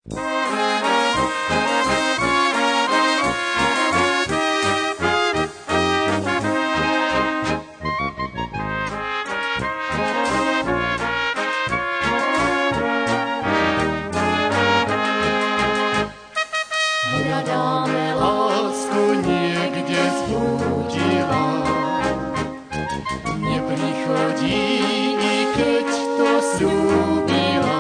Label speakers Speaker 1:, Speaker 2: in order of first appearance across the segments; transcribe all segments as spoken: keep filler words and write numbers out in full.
Speaker 1: Hľadáme lásku niekde zblúdila, neprichodí, i keď to sľúbila.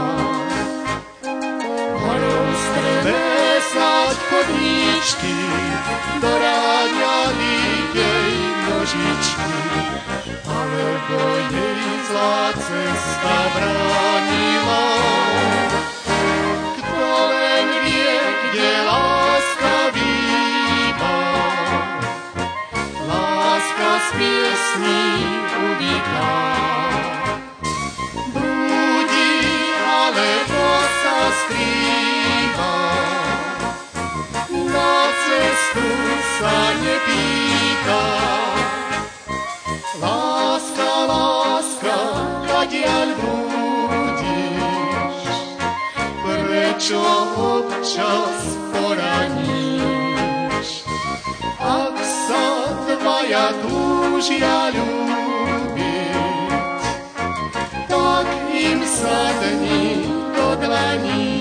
Speaker 1: Horou streme snáď chodníčky, doráňali jej nožičky, alebo jej zlá cesta bránila. Kto len vie, kde láska býva, láska z piesní uvíta. Blúdi, alebo sa skrýva, na cestu sa nepýta. Láska, láska, kadiaľ blúdiš, prečo občas poraníš? Ak sa dvaja túžia ľúbiť, tak im sadni do dlaní.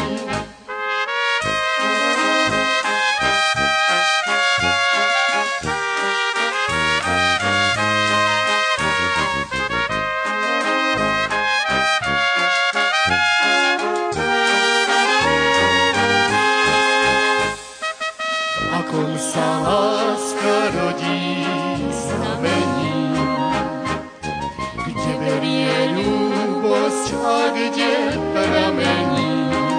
Speaker 1: Akom sa láska rodí znamení, kde berie ľúbosť a kde pramení.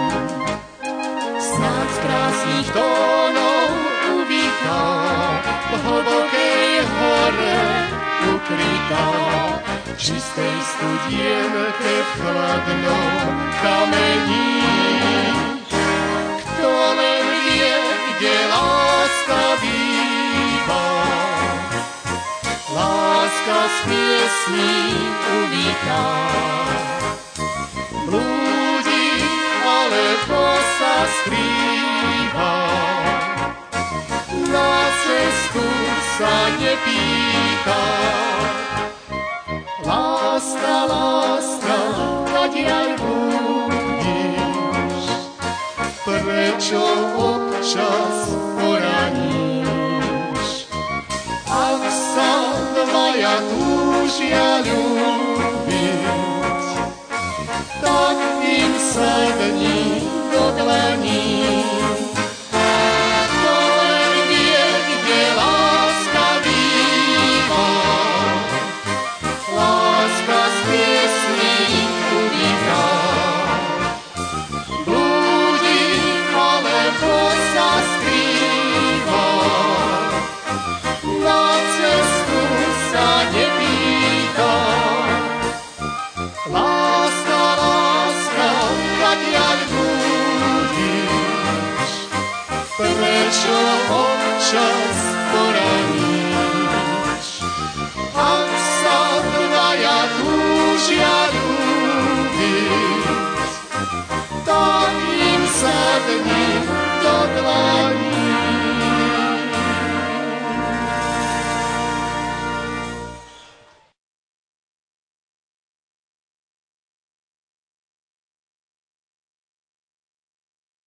Speaker 1: Snáď z krásnych tónov uvítá, v hlbokej hore ukrytá, v čistej studienke v chladnom kamení. Kto len vie, kde láska býva, láska z piesní uvíta. Blúdi, alebo sa skrýva, na cestu sa nepýta. Láska, láska, kadiaľ blúdiš, prečo občas poraníš? Ak sa dvaja túžia ľúbiť, tak im sadni do dlaní. Kto len vie, kde láska býva, láska z piesní uvíta. Blúdi, alebo sa skrýva, na cestu sa nepýta. Láska, láska, kadiaľ blúdiš, prečo občas